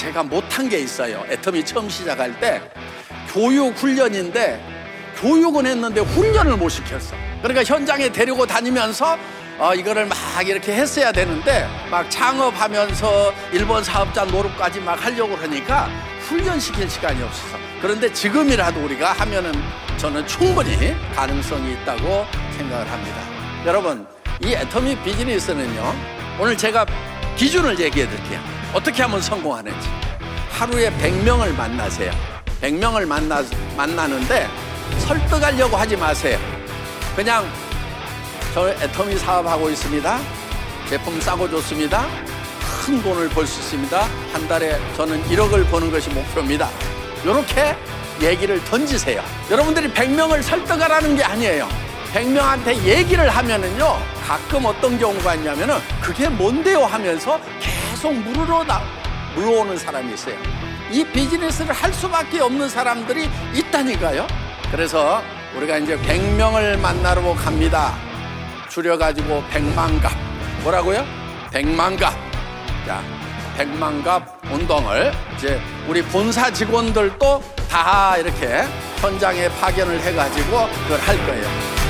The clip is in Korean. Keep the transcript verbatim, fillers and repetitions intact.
제가 못한 게 있어요. 애터미 처음 시작할 때 교육 훈련인데 교육은 했는데 훈련을 못 시켰어. 그러니까 현장에 데리고 다니면서 어, 이거를 막 이렇게 했어야 되는데 막 창업하면서 일본 사업자 노릇까지 막 하려고 그러니까 훈련시킬 시간이 없어서. 그런데 지금이라도 우리가 하면은 저는 충분히 가능성이 있다고 생각을 합니다. 여러분, 이 애터미 비즈니스는요, 오늘 제가 기준을 얘기해 드릴게요. 어떻게 하면 성공하는지. 하루에 백 명을 만나세요. 백 명을 만나, 만나는데 설득하려고 하지 마세요. 그냥 저 애터미 사업하고 있습니다. 제품 싸고 좋습니다. 큰 돈을 벌 수 있습니다. 한 달에 저는 일억을 버는 것이 목표입니다. 이렇게 얘기를 던지세요. 여러분들이 백 명을 설득하라는 게 아니에요. 백 명한테 얘기를 하면은요, 가끔 어떤 경우가 있냐면은 그게 뭔데요 하면서 계속 물으러 나, 물어오는 사람이 있어요. 이 비즈니스를 할 수밖에 없는 사람들이 있다니까요. 그래서 우리가 이제 백 명을 만나러 갑니다. 줄여가지고 백만갑. 뭐라고요? 백만갑. 자, 백만갑 운동을 이제 우리 본사 직원들도 다 이렇게 현장에 파견을 해가지고 그걸 할 거예요.